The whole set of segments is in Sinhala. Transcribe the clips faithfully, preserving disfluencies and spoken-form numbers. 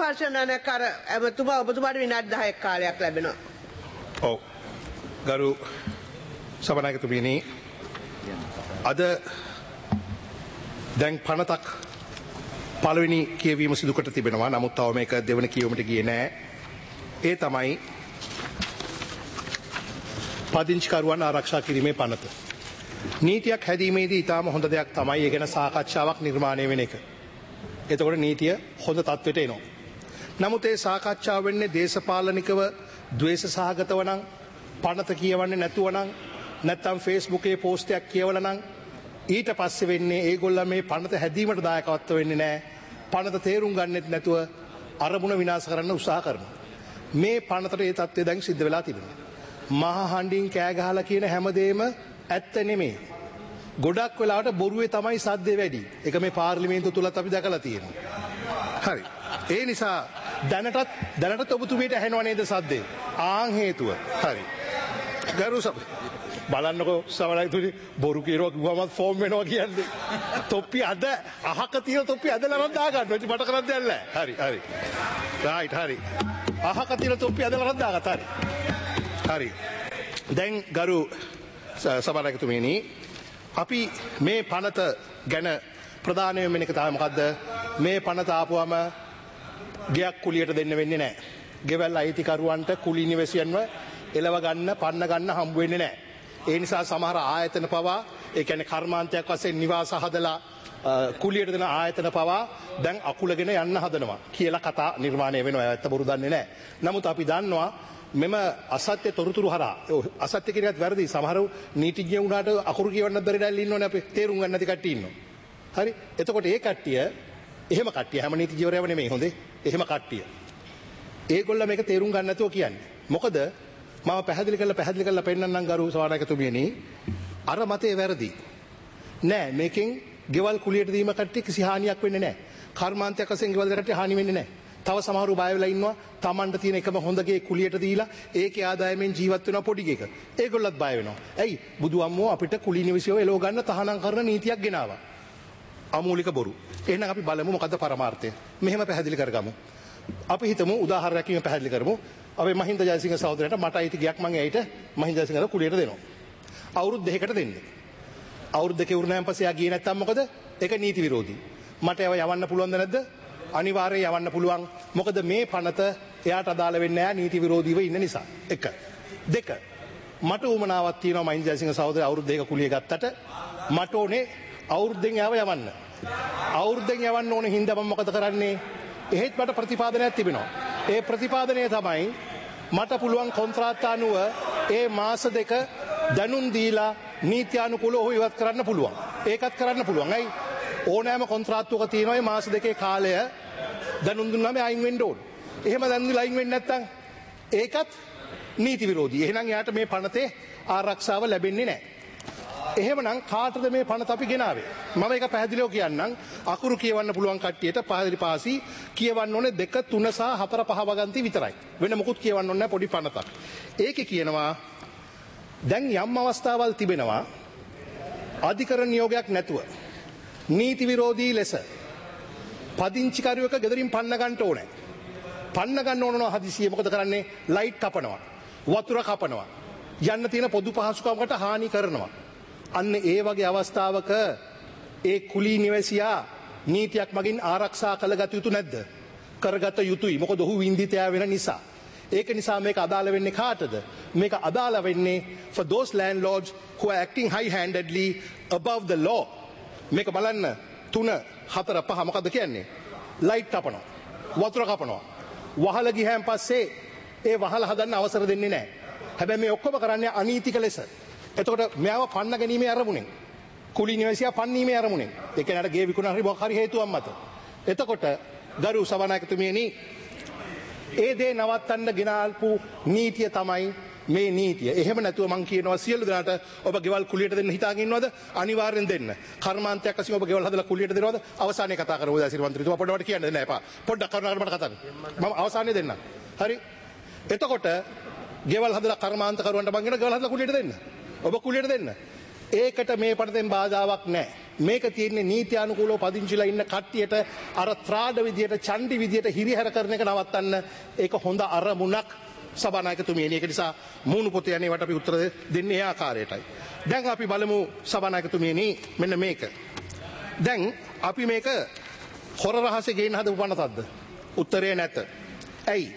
ප්‍රශ්න කර එතුමා ඔබතුමාට විනාඩි දහයක් කාලයක් ලැබෙනවා. ඔව්. ගරු සභානායකතුමියනි අද දැන් පනතක් පළවෙනි කියවීම සිදු කොට තිබෙනවා. නමුත් තව මේක දෙවන කියවීමට ගියේ නෑ. ඒ තමයි පදිංචිකරුවන් ආරක්ෂා කිරීමේ පනත. නීතියක් හැදීමේදී ඉතාම හොඳ දෙයක් තමයි ඒ ගැන සාකච්ඡාවක් නිර්මාණය වෙන එක. එතකොට නීතිය හොඳ තත්ත්වයට එනවා. නමුත් ඒ සාකච්ඡාව වෙන්නේ දේශපාලනිකව ද්වේෂ සහගතව නම් පනත කියවන්නේ නැතුව නම් නැත්නම් Facebook එකේ පෝස්ට් එකක් කියවලා නම් ඊට පස්සේ වෙන්නේ ඒගොල්ලෝ මේ පනත හැදීමට දායකත්ව වෙන්නේ නැහැ. පනත තේරුම් ගන්නෙත් නැතුව අරමුණ විනාශ කරන්න උත්සාහ කරනවා. මේ පනතට ඒ තත්ත්වය දැන් සිද්ධ වෙලා තිබෙනවා. මහා හඬින් කෑ ගහලා කියන හැමදේම ඇත්ත නෙමෙයි. ගොඩක් වෙලාවට බොරුවේ තමයි සද්දේ වැඩි. ඒක මේ පාර්ලිමේන්තුව තුලත් අපි දැකලා තියෙනවා. හරි. ඒ නිසා දැනටත් දැනටත් ඔබතුමීට ඇහෙනව නේද සද්දේ? ආන් හේතුව. හරි. ගරු සබ බලන්නකෝ සමහරවිට බොරු කියනවා කිව්වම ෆෝම් වෙනවා කියන්නේ. තොප්පි අද අහක තියෙන තොප්පි අදලා නම් දා ගන්නවා. ඉතින් මට කරන්න දෙයක් නැහැ. හරි හරි. රයිට් හරි. අහක තියෙන තොප්පි අදලා නම් දාගත්තා. හරි. හරි. දැන් ගරු සභානායකතුමියනි අපි මේ පනත ගැන ප්‍රධානයෙන් වෙන එක තමයි මොකද්ද? මේ පනත ආපුවම ගයක් කුලියට දෙන්න වෙන්නේ නැහැ. ගෙවල් අයිතිකරුවන්ට කුලී නිවැසියන්ව එලව ගන්න, පන්න ගන්න හම්බ වෙන්නේ නැහැ. ඒ නිසා සමහර ආයතන පවා, ඒ කියන්නේ කර්මාන්තයක් වශයෙන් නිවාස හදලා කුලියට දෙන ආයතන පවා දැන් අකුලගෙන යන්න හදනවා කියලා කතා නිර්මාණය වෙනවා. ඒත් බොරු දන්නේ නැහැ. නමුත් අපි දන්නවා මෙම අසත්‍ය තොරතුරු හරහා අසත්‍ය කියන එකත් වැරදි. සමහරව නීතිඥයෝ උනාට අකුරු කියවන්නත් බැරි දැල්ල ඉන්නෝනේ අපි තේරුම් ගන්න නැති කට්ටිය ඉන්නවා. හරි. එතකොට ඒ කට්ටිය එහෙම කට්ටිය හැම නීතිඥවරයම නෙමෙයි හොඳේ. එහෙම කට්ටිය. ඒගොල්ලෝ මේක තේරුම් ගන්න නැතුව කියන්නේ. මොකද මම පැහැදිලි කරලා පැහැදිලි කරලා පෙන්නන්නම් ගරු සභානායකතුමියනි. අර මතේ වැරදි. නෑ මේකෙන් ගෙවල් කුලියට දීම කට්ටිය කිසි හානියක් වෙන්නේ නෑ. කර්මාන්තයක් වශයෙන් ගෙවල් දෙකට හානි වෙන්නේ නෑ. තව සමහරු බය වෙලා ඉන්නවා Tamanට තියෙන එකම හොඳගේ කුලියට දීලා ඒකේ ආදායමෙන් ජීවත් වෙන පොඩි එකක. ඒගොල්ලත් බය වෙනවා. ඇයි? බුදු අම්මෝ අපිට කුලී නිවසියෝ එලව ගන්න තහනම් කරන නීතියක් ගෙනාවා. අමූලික බොරු. එහෙනම් අපි බලමු මොකද්ද පරමාර්ථය. මෙහෙම පැහැදිලි කරගමු. අපි හිතමු උදාහරණයක් පැහැදිලි කරමු. අපි මහින්ද ජයසිංහ සහෝදරයට මට අයිති ගයක් මම ඇයිට මහින්ද ජයසිංහට කුලියට දෙනවා. අවුරුදු දෙකකට දෙන්න. අවුරුදු දෙකේ උරුණායන් පස්සේ යා ගියේ නැත්තම් මොකද? ඒක නීති විරෝධී. මට ඒව යවන්න පුළුවන්ද නැද්ද? අනිවාර්යයෙන් යවන්න පුළුවන්. මොකද මේ පනත එයාට අදාළ වෙන්නේ නැහැ නීති විරෝධීව ඉන්න නිසා. එක. දෙක. මට උමනාවක් තියෙනවා මහින්ද ජයසිංහ සහෝදරය අවුරුදු දෙක කුලිය ගත්තට මට ඕනේ අවුරුද්දෙන් යාව යවන්න. අවුරුද්දෙන් යවන්න ඕනේ හින්දා මම මොකද කරන්නේ? එහෙත් මට ප්‍රතිපාදනයක් තිබෙනවා. ඒ ප්‍රතිපාදනය තමයි මට පුළුවන් කොන්ත්‍රාත්තානුව ඒ මාස දෙක දැනුම් දීලා නීත්‍යානුකූලව ඔහු ඉවත් කරන්න පුළුවන්. ඒකත් කරන්න පුළුවන්. ඇයි? ඕනෑම කොන්ත්‍රාත්තුවක තියෙනවා මේ මාස දෙකේ කාලය දැනුම් දුන්නාම අයින් වෙන්න ඕන. එහෙම දැනුම් දීලා අයින් වෙන්නේ නැත්නම් ඒකත් නීති විරෝධී. එහෙනම් යාට මේ පනතේ ආරක්ෂාව ලැබෙන්නේ නැහැ. එහෙමනම් කාටද මේ පනත අපි ගෙනාවේ? මම ඒක පැහැදිලිව කියන්නම්. අකුරු කියවන්න පුළුවන් කට්ටියට පැහැදිලි පාසි කියවන්න ඕනේ දෙක තුන සහ හතර පහ වගන්ති විතරයි. වෙන මොකුත් කියවන්න ඕනේ නැහැ පොඩි පනතක්. ඒකේ කියනවා දැන් යම් අවස්ථාවල් තිබෙනවා අධිකරණ නියෝගයක් නැතුව නීති විරෝධී ලෙස පදිංචිකරුවෙක් ගෙදරින් පන්න ගන්න ඕනේ. පන්න ගන්න ඕන නම් හදිසියෙ මොකද කරන්නේ? ලයිට් කපනවා. වතුර කපනවා. යන්න තියෙන පොදු පහසුකම්කට හානි කරනවා. අන්න ඒ වගේ අවස්ථාවක ඒ කුලී නිවැසියා නීතියක් මගින් ආරක්ෂා කළගත යුතු නැද්ද? කරගත යුතුයි. මොකද ඔහු වින්දිතයා වෙන නිසා. ඒක නිසා මේක අදාළ වෙන්නේ කාටද? මේක අදාළ වෙන්නේ for those landlords who are acting high handedly above the law. මේක බලන්න තුන හතර පහ මොකද කියන්නේ? ලයිට් කපනවා. වතුර කපනවා. වහල ගියන් පස්සේ ඒ වහල හදන්න අවසර දෙන්නේ නැහැ. හැබැයි මේ ඔක්කොම කරන්නේ අනීතික ලෙස. එතකොට මෙයාව පන්න ගැනීමේ අරමුණෙන් කුලී නිවැසියා පන්නීමේ අරමුණෙන් ඒ කියන්නේ අර ගේ විකුණන හරි මොකක් හරි හේතුවක් මත. එතකොට ගරු සභානායකතුමියනි ඒ දේ නවත්තන්න ගෙනාල්පු නීතිය තමයි මේ නීතිය. එහෙම නැතුව මං කියනවා සියලු දෙනාට ඔබ ගෙවල් කුලියට දෙන්න හිතාගෙන ඉන්නවද? අනිවාර්යෙන් දෙන්න. කර්මාන්තයක් වශයෙන් ඔබ ගෙවල් හදලා කුලියට දෙනවද? අවසානයේ කතා කරමු දැන් සිරිමන්ත්‍රී තුමා පොඩ්ඩක් කියන්න දෙන්න එපා. පොඩ්ඩක් කරුණාකර මට කතා කරන්න. මම අවසානයේ දෙන්නම්. හරි? එතකොට ගෙවල් හදලා කර්මාන්තකරුවන්ට මං කියන ගෙවල් හදලා කුලියට දෙන්න. ඔබ කුලියට දෙන්න. ඒකට මේ පනතෙන් බාධාවක් නැහැ. මේක තියෙන්නේ නීත්‍යානුකූලව පදිංචිලා ඉන්න කට්ටියට අර ත්‍රාඩ විදියට චණ්ඩි විදියට හිරිහැර කරන එක නවත්තන්න ඒක හොඳ අරමුණක් සභානායකතුමියනි. ඒක නිසා මූණු පොතේ යන්නේවට අපි උත්තර දෙන්නේ ඒ ආකාරයටයි. දැන් අපි බලමු සභානායකතුමියනි මෙන්න මේක. දැන් අපි මේක හොර රහසේ ගේන්න හදපු පනතක්ද? උත්තරේ නැත. ඇයි?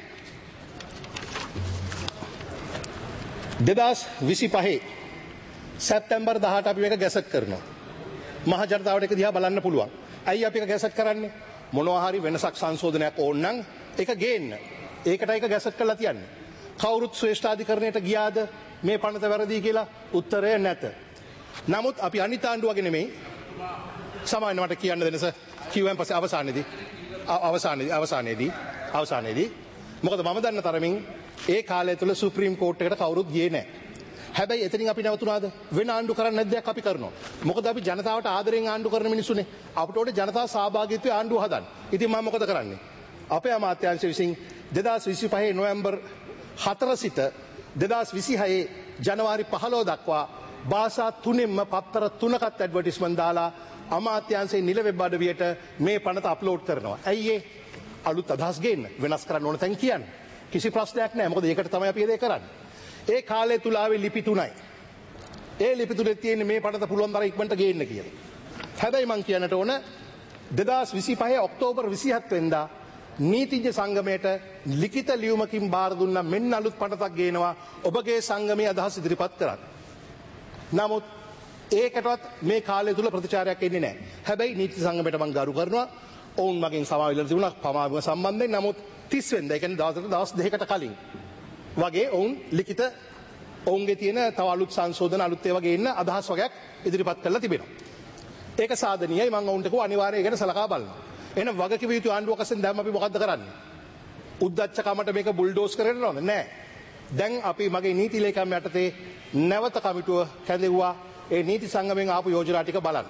දෙදස් විසිපහේ සැප්තැම්බර් දහට අපි මේක ගැසට් කරනවා. මහ ජනතාවට ඒක දිහා බලන්න පුළුවන්. ඇයි අපි ඒක ගැසට් කරන්නේ? මොනවා හරි වෙනසක් සංශෝධනයක් ඕන නම් ඒක ගේන්න. ඒකට ඒක ගැසට් කරලා තියන්නේ. කවුරුත් ශ්‍රේෂ්ඨාධිකරණයට ගියාද මේ පනත වැරදි කියලා? උත්තරය නැත. නමුත් අපි අනිත් ආණ්ඩුව වගේ නෙමෙයි. සමාවෙන්න මට කියන්න දෙන්නස කිව්වන් පස්සේ අවසානයේදී අවසානයේදී අවසානයේදී අවසානයේදී මොකද මම දන්න තරමින් ඒ කාලය තුල සුප්‍රීම කෝට් එකට කවුරුත් ගියේ නැහැ. හැබැයි එතනින් අපි නැවතුනාද? වෙන ආණ්ඩු කරන්නේ නැද්ද? අපි කරනවා. මොකද අපි ජනතාවට ආදරෙන් ආණ්ඩු කරන මිනිස්සුනේ. අපිට ඕනේ ජනතා සහභාගීත්වයේ ආණ්ඩුව හදන්න. ඉතින් මම මොකද කරන්නේ? අපේ අමාත්‍යාංශ විසින් දෙදස් විසිපහේ නොවැම්බර් හතර සිට දෙදස් විසිහයේ ජනවාරි පහළොව දක්වා භාෂා තුනෙන්ම පත්තර තුනකත් ඇඩ්වර්ටයිස්මන්ට් දාලා අමාත්‍යාංශයේ නිල වෙබ් අඩවියට මේ පනත අප්ලෝඩ් කරනවා. ඇයි ඒ? අලුත් අදහස් ගේන්න, වෙනස් කරන්න ඕන තැන් කියන්න. කිසි ප්‍රශ්නයක් නැහැ. මොකද ඒකට තමයි අපි ඒක කරන්නේ. ඒ කාලය තුල ආවේ ලිපි තුනයි. ඒ ලිපි තුනේ තියෙන්නේ මේ පනත පුළුවන් තරම් ඉක්මනට ගේන්න කියලා. හැබැයි මම කියන්නට ඕන දෙදස් විසිපහේ ඔක්තෝබර් විසිහත් වෙනිදා නීතිඥ සංගමයට ලිඛිත ලියුමකින් බාර දුන්නා මෙන්න අලුත් පනතක් ගේනවා ඔබගේ සංගමයේ අදහස් ඉදිරිපත් කරන්න. නමුත් ඒකටවත් මේ කාලය තුල ප්‍රතිචාරයක් එන්නේ නැහැ. හැබැයි නීති සංගමයට මම ගරු කරනවා. ඔවුන් මගෙන් සමාවිලා තිබුණා පමාව සම්බන්ධයෙන්. නමුත් තිස් වෙනිදා ඒ කියන්නේ දවසකට දවස් දෙකකට කලින් වගේ ඔවුන් ලිඛිත ඔවුන්ගේ තියෙන තව අලුත් සංශෝධන අලුත් ඒවා ගේන්න අදහස් වගේක් ඉදිරිපත් කරලා තිබෙනවා. ඒක සාධනීයයි. මම ඔවුන්ට කිව්වා අනිවාර්යයෙන් ඒකට සලකා බලන්න. එහෙනම් වගකිව යුතු ආණ්ඩුවක් වශයෙන් දැන් අපි මොකද්ද කරන්නේ? උද්දච්ච කමට මේක බුල්ඩෝස් කරගෙන යනවද? නෑ. දැන් අපි මගේ නීති ලේකම් යටතේ නැවත කමිටුව කැඳෙව්වා. ඒ නීති සංගමයෙන් ආපු යෝජනා ටික බලන්න.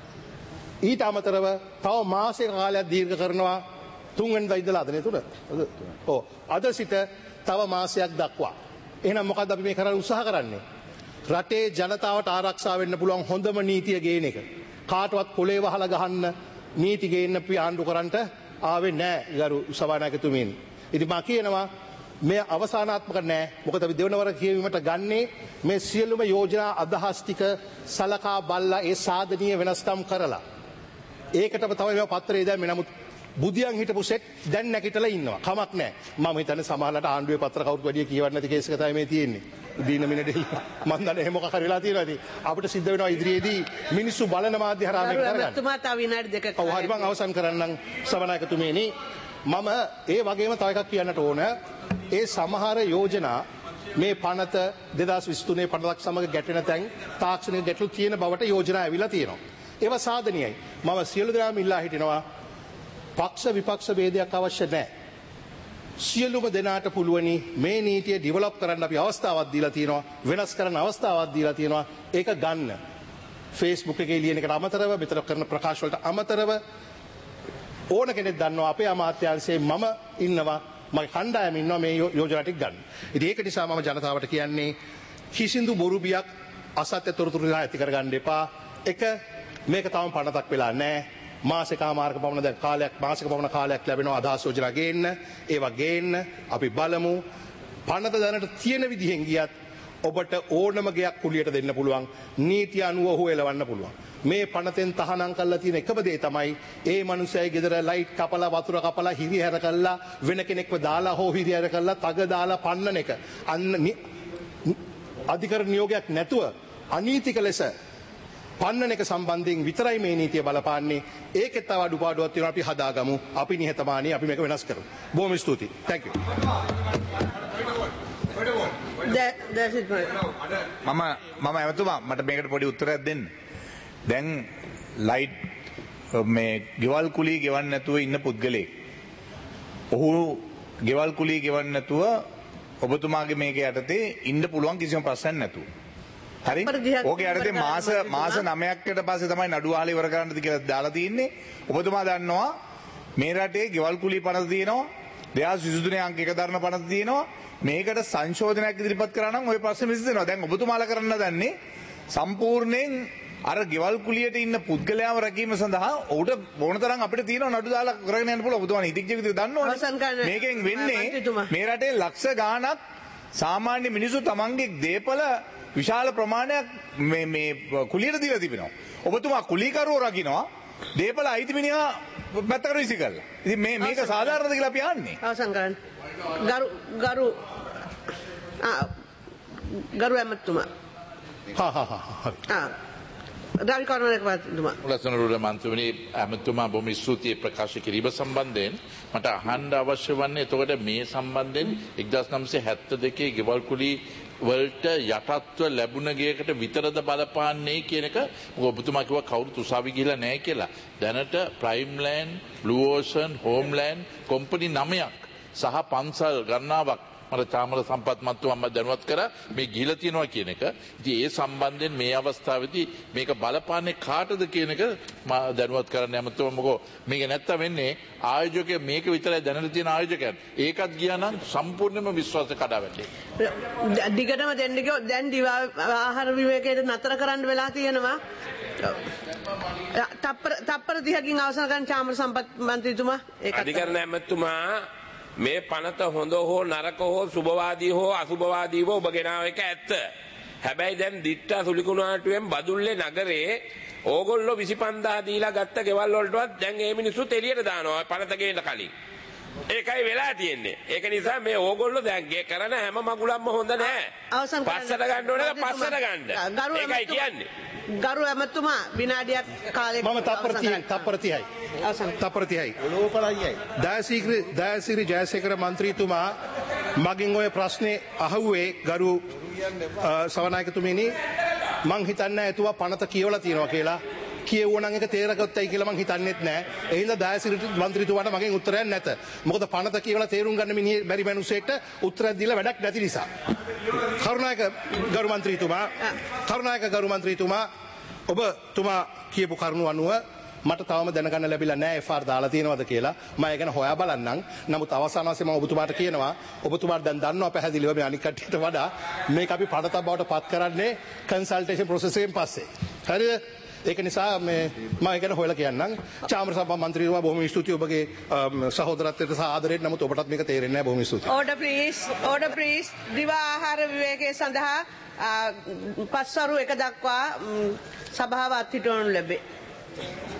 ඊට අමතරව තව මාසයක කාලයක් දීර්ඝ කරනවා තුන් වෙනිදා ඉඳලා අද නේ තුන. ඔව්. අද සිට තව මාසයක් දක්වා. එහෙනම් මොකද්ද අපි මේ කරන්න උත්සාහ කරන්නේ? රටේ ජනතාවට ආරක්ෂා වෙන්න පුළුවන් හොඳම නීතිය ගේන එක. කාටවත් කොලේ වහලා ගහන්න නීති ගේන්න අපි ආණ්ඩු කරන්නට ආවේ නැහැ ගරු සභානායකතුමීනි. ඉතින් මම කියනවා මේ අවසානාත්මක නැහැ. මොකද අපි දෙවනවර කියවීමට ගන්නේ මේ සියලුම යෝජනා අදහස් ටික සලකා බලලා ඒ සාධනීය වෙනස්කම් කරලා. ඒකටම තමයි මේ පත්‍රය දැම්මේ. නමුත් බුදියන් හිටපු සෙට් දැන් නැගිටලා ඉන්නවා. කමක් නැහැ. මම හිතන්නේ සමහරවිට ආණ්ඩුවේ පත්‍ර කවුරුත් වැඩිය කියවන්නේ නැති කේස් එක තමයි මේ තියෙන්නේ. දීන මිනිඩේ මම දන්නේ එහෙම මොකක් හරි වෙලා තියෙනවා. ඉතින් අපිට සිද්ධ වෙනවා ඉදිරියේදී මිනිස්සු බලන මාධ්‍ය හරහා මේක කරගන්න. තුමා තව විනාඩි දෙකක්. ඔව් හරි මම අවසන් කරන්නම් සභානායකතුමීනි. මම ඒ වගේම තව එකක් කියන්නට ඕන. ඒ සමහර යෝජනා මේ පනත දෙදස් විසිතුනේ පනතක් සමග ගැටෙන තැන් තාක්ෂණික ගැටලු තියෙන බවට යෝජනා ඇවිල්ලා තියෙනවා. ඒවා සාධනීයයි. මම සියලු දෙනාම ඉල්ලා හිටිනවා පක්ෂ විපක්ෂ ભેදයක් අවශ්‍ය නැහැ. සියලුම දෙනාට පුළුවනි මේ නීතිය ඩිවලොප් කරන්න අපි අවස්ථාවක් දීලා තියෙනවා. වෙනස් කරන්න අවස්ථාවක් දීලා තියෙනවා. ඒක ගන්න. Facebook එකේ ලියන එකට අමතරව මෙතන කරන ප්‍රකාශ වලට අමතරව ඕන කෙනෙක් දන්නවා අපේ අමාත්‍යාංශයේ මම ඉන්නවා මගේ කණ්ඩායම ඉන්නවා මේ යෝජනා ටික ගන්න. ඉතින් ඒක නිසා මම ජනතාවට කියන්නේ කිසිදු බොරු බියක් අසත්‍ය තොරතුරු ඇති කරගන්න එපා. එක මේක තාම පනතක් වෙලා නැහැ. මාසිකමාරක පමණ දැන් කාලයක් මාසික පමණ කාලයක් ලැබෙනවා අදහස් යෝජනා ගේන්න. ඒවා ගේන්න අපි බලමු. පනත දැනට තියෙන විදිහෙන් ගියත් ඔබට ඕනම ගයක් කුලියට දෙන්න පුළුවන්. නීති අනුව ඔහු එලවන්න පුළුවන්. මේ පනතෙන් තහනම් කරලා තියෙන එකම දේ තමයි ඒ මනුස්සයයි ගෙදර ලයිට් කපලා වතුර කපලා හිරිහැර කළා වෙන කෙනෙක්ව දාලා හෝ හිරිහැර කළා තග දාලා පන්නන එක. අන්න අධිකරණ නියෝගයක් නැතුව අනීතික ලෙස පන්නන එක සම්බන්ධයෙන් විතරයි මේ නීතිය බලපාන්නේ. ඒකෙත් තව අඩුපාඩුවක් තියෙනවා. අපි හදාගමු. අපි නිහතමානී අපි මේක වෙනස් කරමු. බොහොම ස්තුතියි. Thank you. මම මම එවතුමා මට මේකට පොඩි උත්තරයක් දෙන්න. දැන් ලයිට් මේ ගෙවල් කුලී ගෙවන්න නැතුව ඉන්න පුද්ගලයෙක්. ඔහු ගෙවල් කුලී ගෙවන්න නැතුව ඔබතුමාගේ මේක යටතේ ඉන්න පුළුවන් කිසිම ප්‍රශ්නයක් නැතුව. හරි? ඕකේ යටතේ මාස මාස නවයකට පස්සේ තමයි නඩු ආල ඉවර කරන්නද කියලා දාලා තියෙන්නේ. ඔබතුමා දන්නවා මේ රටේ ගෙවල් කුලී පනත තියෙනවා. දෙදස් විසිතුනේ අංක එක දරන පනත තියෙනවා. මේකට සංශෝධනයක් ඉදිරිපත් කරා නම් ওই ප්‍රශ්නේ විසඳෙනවා. දැන් ඔබතුමාලා කරන්න දන්නේ සම්පූර්ණයෙන් අර ගෙවල් කුලියට ඉන්න පුද්ගලයාව රැකීම සඳහා ඔහුට ඕන තරම් අපිට තියෙන නඩු දාලා කරගෙන යන්න පුළුවන්. ඔබතුමානේ ඉදික් ජීවිතය දන්නවනේ. මේකෙන් වෙන්නේ මේ රටේ ලක්ෂ ගාණක් සාමාන්‍ය මිනිස්සු තමන්ගේ දේපල විශාල ප්‍රමාණයක් මේ මේ කුලියට දීලා තිබෙනවා. ඔබතුමා කුලීකරුවෝ රකින්නවා දේපල අයිති මිනිහා පැත්තකට විසි කරලා. ඉතින් මේ මේක සාධාරණද කියලා අපි අහන්නේ. අවසන් කරන්න. ගරු ගරු ආ ගරු ඇමතුමා. හා හා හා හරි. ආ රවි කරුණාරත්න මහත්මයා. උලසනරුර මන්ත්‍රී ඇමතුමා බොහොම ස්තුතියි ප්‍රකාශ කිරීම සම්බන්ධයෙන් මට අහන්න අවශ්‍ය වන්නේ එතකොට මේ සම්බන්ධයෙන් එක්දාස් නවසිය හැත්තෑ දෙකේ ගෙවල් කුලී වලට යටත්ව ලැබුණ ගේකට විතරද බලපාන්නේ කියන එක ඔබතුමා කිව්වා කවුරුත් උසාවි ගිහිලා නැහැ කියලා. දැනට prime land, blue ocean, home land company නවයක් සහ පන්සල් ගණනාවක් මට චාමර සම්පත් මන්ත්‍රීතුමා මම දැනුවත් කරා මේ ගිහිලා තියෙනවා කියන එක. ඉතින් ඒ සම්බන්ධයෙන් මේ අවස්ථාවේදී මේක බලපාන්නේ කාටද කියන එක මම දැනුවත් කරන්න ඇමතුමා. මොකෝ මේක නැත්තම් වෙන්නේ ආයෝජකය මේක විතරයි දැනලා තියෙන ආයෝජකයන්. ඒකත් ගියා නම් සම්පූර්ණයෙන්ම විශ්වාසය කඩා වැටේ. දිගටම දෙන්න කිව්වොත් දැන් දිවා ආහාර විවේකයට නතර කරන්න වෙලා තියෙනවා. තප්පර තප්පර තිහකින් අවසන් කරන චාමර සම්පත් මන්ත්‍රීතුමා ඒකත් අධිකරණ ඇමතුමා මේ පනත හොඳ හෝ නරක හෝ සුභවාදී හෝ අසුභවාදීව ඔබ ගෙනාව එක ඇත්ත. හැබැයි දැන් දිට්ඨා සුලිකුණාටුවෙන් බදුල්ලේ නගරේ ඕගොල්ලෝ විසි පන්දාහ දීලා ගත්ත ගෙවල් වලටවත් දැන් මේ මිනිස්සුත් එළියට දානවා පනත ගේන්න කලින්. ඒකයි වෙලා තියෙන්නේ. ඒක නිසා මේ ඕගොල්ලෝ දැන් කරන හැම මගුලක්ම හොඳ නැහැ. පස්සට ගන්න ඕනේ පස්සට ගන්න. ඒකයි කියන්නේ. ගරු ඇමතුමා විනාඩියක් කාලයක් මම තප්පර තප්පර තිහයි. තප්පර තිහයි. දයාසිරි දයාසිරි ජයසේකර මන්ත්‍රීතුමා මගෙන් ඔය ප්‍රශ්නේ අහුවේ ගරු සවනායකතුමිනි මං හිතන්නේ එතුමා පනත කියවලා තියෙනවා කියලා. කියවුවනම් එක තේරගත්තයි කියලා මං හිතන්නේත් නැහැ. ඒ හින්දා දයාසිරි මන්ත්‍රීතුමාට මගෙන් උත්තරයක් නැත. මොකද පනත කියවලා තේරුම් ගන්න මිනිහ බැරි මිනිස්සෙක්ට උත්තරයක් දීලා වැඩක් නැති නිසා. කරුණායක ගරු මන්ත්‍රීතුමා කරුණායක ගරු මන්ත්‍රීතුමා ඔබතුමා කියපු කරුණු අනුව මට තවම දැනගන්න ලැබිලා නැහැ එෆ් ආර් දාලා තියෙනවද කියලා. මම ඒක ගැන හොයා බලන්නම්. නමුත් අවසාන වශයෙන් මම ඔබතුමාට කියනවා ඔබතුමාට දැන් දන්නවා පැහැදිලිව මේ අනික් කට්ටියට වඩා මේක අපි පනතක් බවට පත් කරන්නේ කන්සල්ටේෂන් ප්‍රොසෙස් එකෙන් පස්සේ. හරිද? ඒක නිසා මේ මම ඒක ගැන හොයලා කියන්නම්. චාමර සභා මන්ත්‍රීතුමා බොහොම ස්තුතියි ඔබගේ සහෝදරත්වයට සහ ආදරයට. නමුත් ඔබටත් මේක තේරෙන්නේ නැහැ. බොහොම ස්තුතියි. ඕඩර් ප්ලීස් ඕඩර් ප්ලීස් දිවා ආහාර විවේකයේ සඳහා පස්වරු එක දක්වා සභාව අත්හිටවනු ලැබේ.